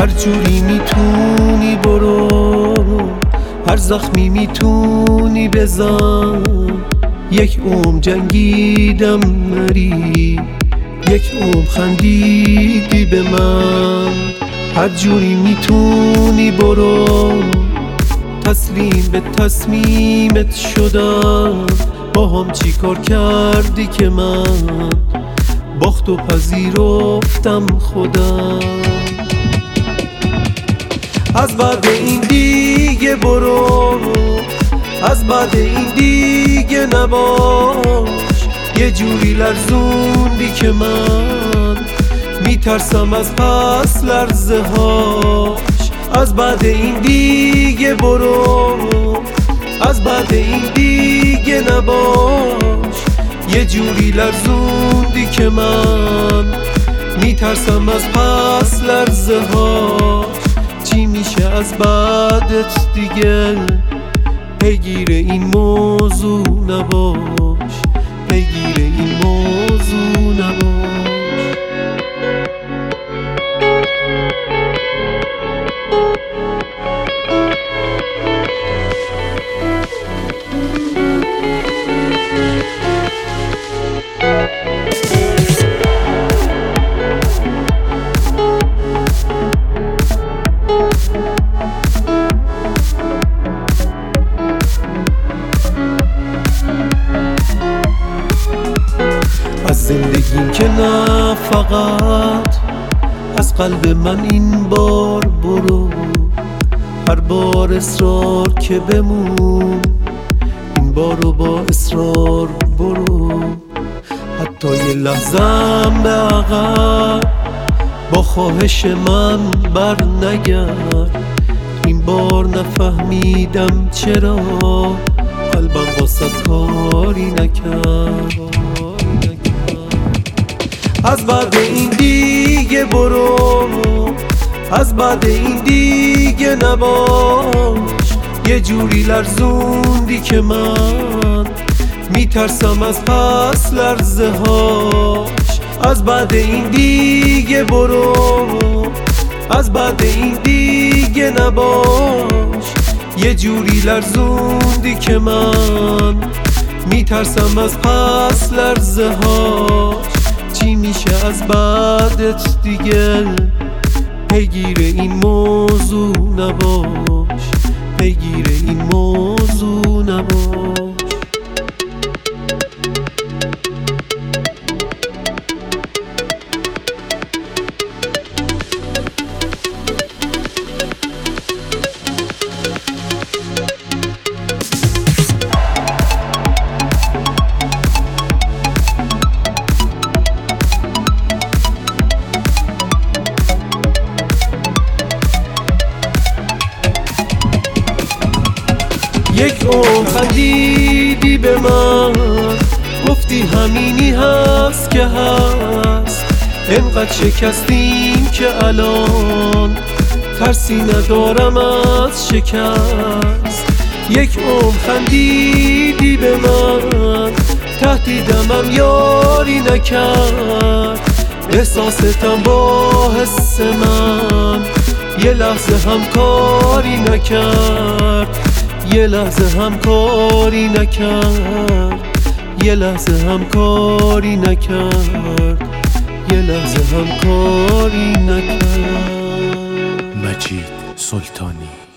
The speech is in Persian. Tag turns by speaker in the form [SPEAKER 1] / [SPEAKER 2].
[SPEAKER 1] هر جوری میتونی برو، هر زخمی میتونی بزن. یک جنگیدم نری، یک خندیدی به من. هر جوری میتونی برو، تسلیم به تصمیمت شدم. با هم چی کار کردی که من باختو پذیرفتم خودم. از بعد این دیگه برو، از بعد این دیگه نباش. یه جوری لرزوندی که من میترسم از پس لرزه هاش. از بعد این دیگه برو، از بعد این دیگه نباش. یه جوری لرزوندی که من میترسم از پس لرزه هاش. چی میشه از بعدت دیگه؟ پیگیر این موضوع نباش، پیگیر این موضوع نباش. از زندگیم که نه فقط از قلب من این بار برو. هر بار اصرار که بمون، این بارو با اصرار برو. حتی یه لحظم به عقب با خواهش من بر نگرد. این بار نفهمیدم چرا قلبم واسه کاری نکرد. از بعد این دیگه برو، از بعد این دیگه نباش. یه جوری لرزوندی که من میترسم از پس لرزه هاش. از بعد این دیگه برو، از بعد این دیگه نباش. یه جوری لرزوندی که من میترسم از پس لرزه هاش. چی میشه از بعدت دیگه؟ پیگیر این موضوع نباش، پیگیر این موضوع نباش. یک خندیدی به من، گفتی همینی هست که هست. انقدر شکستیم که الان ترسی ندارم از شکست. یک خندیدی به من، تهدیدمم یاری نکرد. احساستم با حس من یه لحظه همکاری نکرد. یه لحظه همکاری نکرد، یه لحظه همکاری نکرد، یه لحظه همکاری نکرد.
[SPEAKER 2] مجید سلطانی.